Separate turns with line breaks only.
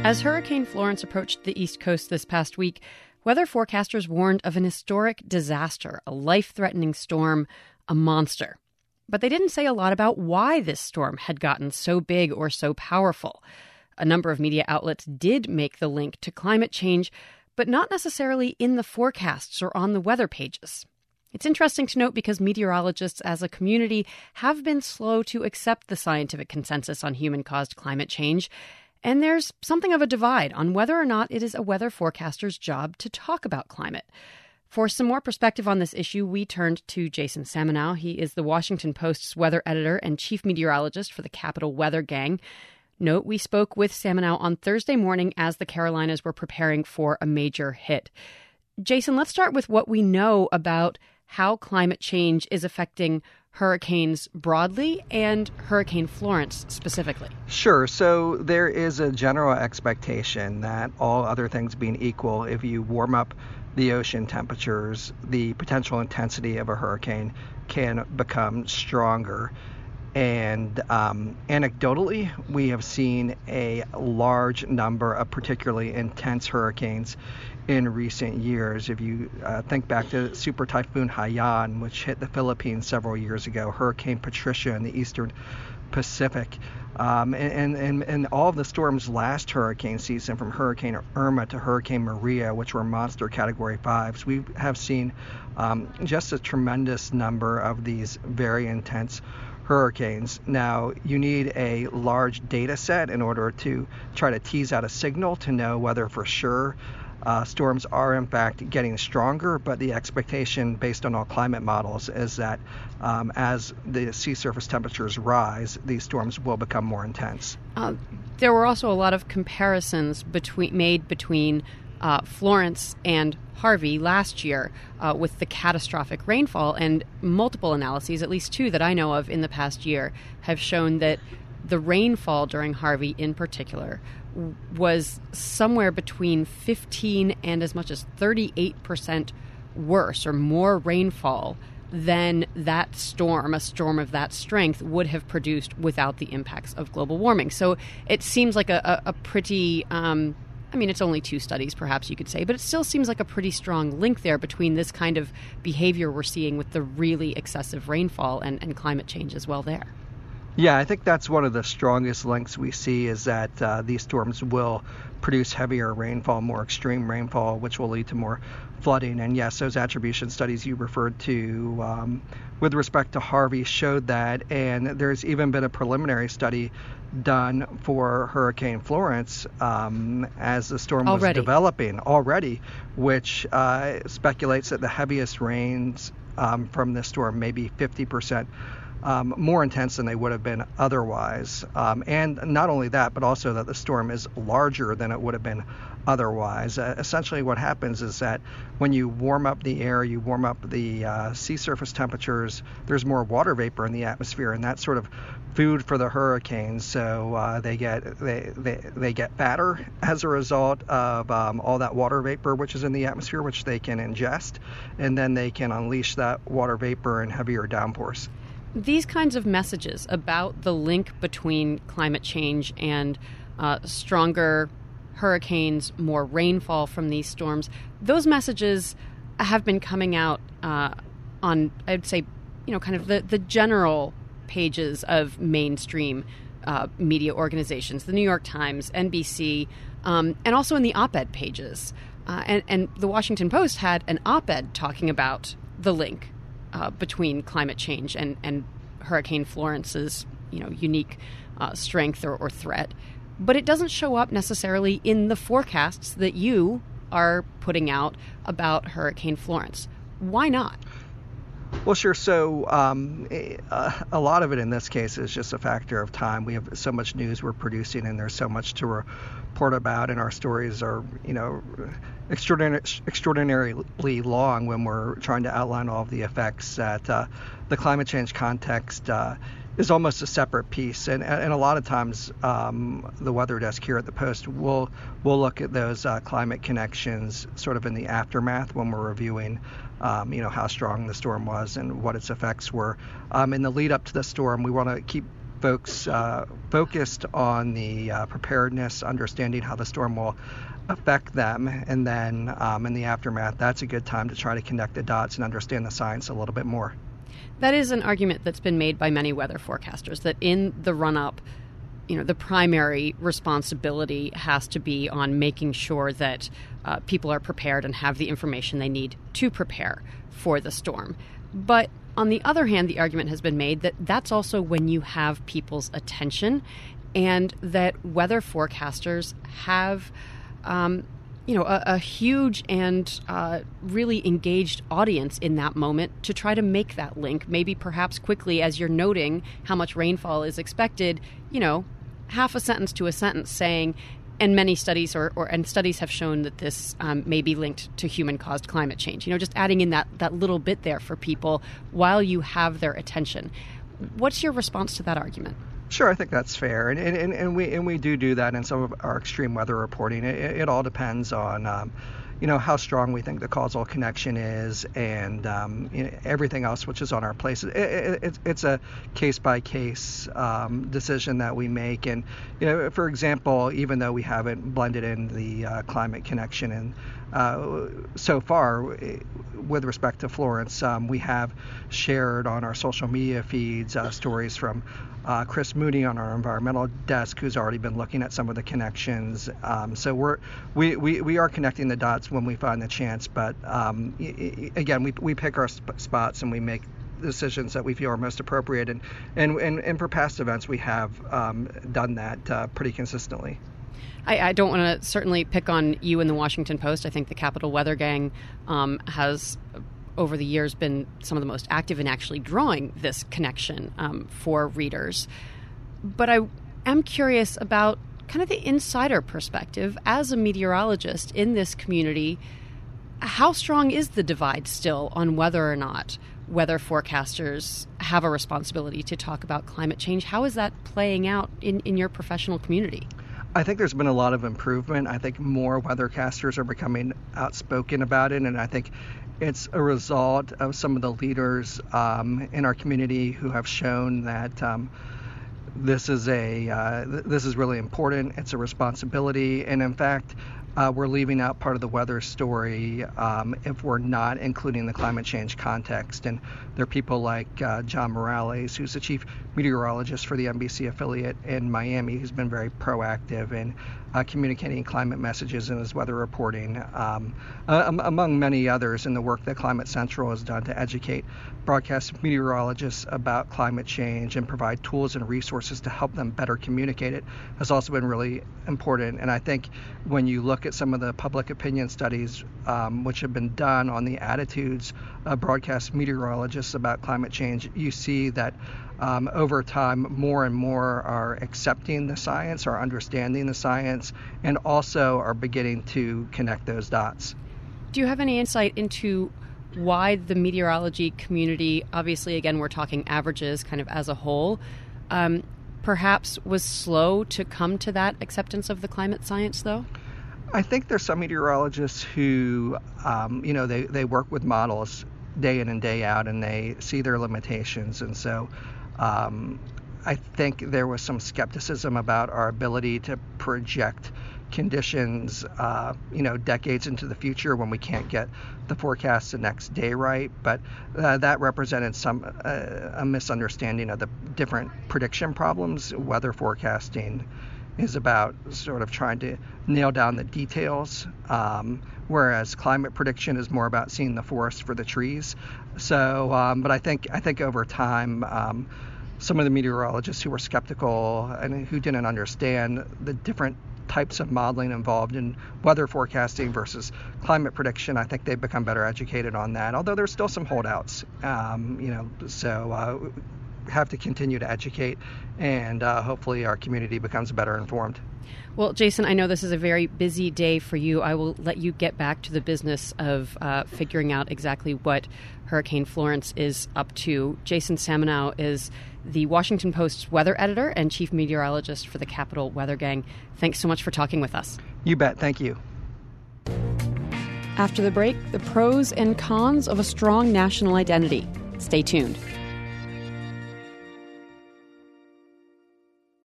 As Hurricane Florence approached the East Coast this past week, weather forecasters warned of an historic disaster, a life-threatening storm, a monster. But they didn't say a lot about why this storm had gotten so big or so powerful. A number of media outlets did make the link to climate change, but not necessarily in the forecasts or on the weather pages. It's interesting to note because meteorologists as a community have been slow to accept the scientific consensus on human-caused climate change. And there's something of a divide on whether or not it is a weather forecaster's job to talk about climate. For some more perspective on this issue, we turned to Jason Samenow. He is the Washington Post's weather editor and chief meteorologist for the Capital Weather Gang. Note, we spoke with Samenow on Thursday morning as the Carolinas were preparing for a major hit. Jason, let's start with what we know about how climate change is affecting hurricanes broadly and Hurricane Florence specifically.
Sure. So there is a general expectation that all other things being equal, if you warm up the ocean temperatures, the potential intensity of a hurricane can become stronger. And anecdotally, we have seen a large number of particularly intense hurricanes in recent years. If you think back to Super Typhoon Haiyan, which hit the Philippines several years ago, Hurricane Patricia in the eastern Pacific, and all of the storms last hurricane season, from Hurricane Irma to Hurricane Maria, which were monster Category 5s, we have seen just a tremendous number of these very intense hurricanes. Now, you need a large data set in order to try to tease out a signal to know whether for sure storms are in fact getting stronger, but the expectation based on all climate models is that as the sea surface temperatures rise, these storms will become more intense.
There were also a lot of comparisons made between Florence and Harvey last year with the catastrophic rainfall, and multiple analyses, at least two that I know of in the past year, have shown that the rainfall during Harvey in particular was somewhere between 15 and as much as 38% worse or more rainfall than that storm, a storm of that strength, would have produced without the impacts of global warming. So it seems like a pretty, it's only two studies, perhaps you could say, but it still seems like a pretty strong link there between this kind of behavior we're seeing with the really excessive rainfall and climate change as well there.
Yeah, I think that's one of the strongest links we see, is that these storms will produce heavier rainfall, more extreme rainfall, which will lead to more flooding. And yes, those attribution studies you referred to with respect to Harvey showed that. And there's even been a preliminary study done for Hurricane Florence as the storm was developing already, which speculates that the heaviest rains from this storm may be 50% more intense than they would have been otherwise. And not only that, but also that the storm is larger than it would have been otherwise. Essentially what happens is that when you warm up the air, you warm up the sea surface temperatures, there's more water vapor in the atmosphere, and that's sort of food for the hurricanes. So they get fatter as a result of all that water vapor which is in the atmosphere, which they can ingest, and then they can unleash that water vapor in heavier downpours.
These kinds of messages about the link between climate change and stronger hurricanes, more rainfall from these storms, those messages have been coming out on, I'd say, kind of the general pages of mainstream media organizations, the New York Times, NBC, and also in the op-ed pages. And the Washington Post had an op-ed talking about the link between climate change and Hurricane Florence's, unique strength or threat. But it doesn't show up necessarily in the forecasts that you are putting out about Hurricane Florence. Why not?
Well, sure. So a lot of it in this case is just a factor of time. We have so much news we're producing, and there's so much to report about, and our stories are, extraordinarily long when we're trying to outline all of the effects that the climate change context is almost a separate piece. And a lot of times the weather desk here at the Post will look at those climate connections sort of in the aftermath when we're reviewing how strong the storm was and what its effects were. In the lead up to the storm, we want to keep folks focused on the preparedness, understanding how the storm will affect them, and then in the aftermath, that's a good time to try to connect the dots and understand the science a little bit more.
That is an argument that's been made by many weather forecasters, that in the run-up, the primary responsibility has to be on making sure that people are prepared and have the information they need to prepare for the storm. But on the other hand, the argument has been made that that's also when you have people's attention, and that weather forecasters have a huge and really engaged audience in that moment to try to make that link, maybe perhaps quickly, as you're noting how much rainfall is expected, half a sentence to a sentence saying, and many studies and studies have shown that this may be linked to human-caused climate change. Just adding in that little bit there for people while you have their attention. What's your response to that argument?
Sure, I think that's fair, and we do that in some of our extreme weather reporting. It all depends on how strong we think the causal connection is, and everything else which is on our plate. It's a case by case decision that we make, and for example, even though we haven't blended in the climate connection and so far, with respect to Florence, we have shared on our social media feeds stories from Chris Moody on our environmental desk, who's already been looking at some of the connections. So we are connecting the dots when we find the chance, but again, we pick our spots and we make decisions that we feel are most appropriate. And for past events, we have done that pretty consistently.
I don't want to certainly pick on you in the Washington Post. I think the Capitol Weather Gang has, over the years, been some of the most active in actually drawing this connection for readers. But I am curious about kind of the insider perspective. As a meteorologist in this community, how strong is the divide still on whether or not weather forecasters have a responsibility to talk about climate change? How is that playing out in your professional community?
I think there's been a lot of improvement. I think more weathercasters are becoming outspoken about it, and I think it's a result of some of the leaders in our community who have shown that this is really important. It's a responsibility, and in fact, we're leaving out part of the weather story if we're not including the climate change context. And there are people like John Morales, who's the chief meteorologist for the NBC affiliate in Miami, who's been very proactive in communicating climate messages in his weather reporting, among many others in the work that Climate Central has done to educate broadcast meteorologists about climate change and provide tools and resources to help them better communicate it has also been really important. And I think when you look at some of the public opinion studies which have been done on the attitudes of broadcast meteorologists about climate change, you see that over time, more and more are accepting the science, are understanding the science, and also are beginning to connect those dots.
Do you have any insight into why the meteorology community, obviously, again, we're talking averages kind of as a whole, perhaps was slow to come to that acceptance of the climate science, though?
I think there's some meteorologists who, they work with models day in and day out, and they see their limitations, and so I think there was some skepticism about our ability to project conditions, decades into the future when we can't get the forecast the next day right. But that represented a misunderstanding of the different prediction problems. Weather forecasting is about sort of trying to nail down the details, whereas climate prediction is more about seeing the forest for the trees. So, but I think over time, some of the meteorologists who were skeptical and who didn't understand the different types of modeling involved in weather forecasting versus climate prediction, I think they've become better educated on that, although there's still some holdouts, so have to continue to educate, and hopefully our community becomes better informed.
Well, Jason, I know this is a very busy day for you. I will let you get back to the business of figuring out exactly what Hurricane Florence is up to. Jason Samenow is the Washington Post's weather editor and chief meteorologist for the Capitol Weather Gang. Thanks so much for talking with us.
You bet. Thank you.
After the break, the pros and cons of a strong national identity. Stay tuned.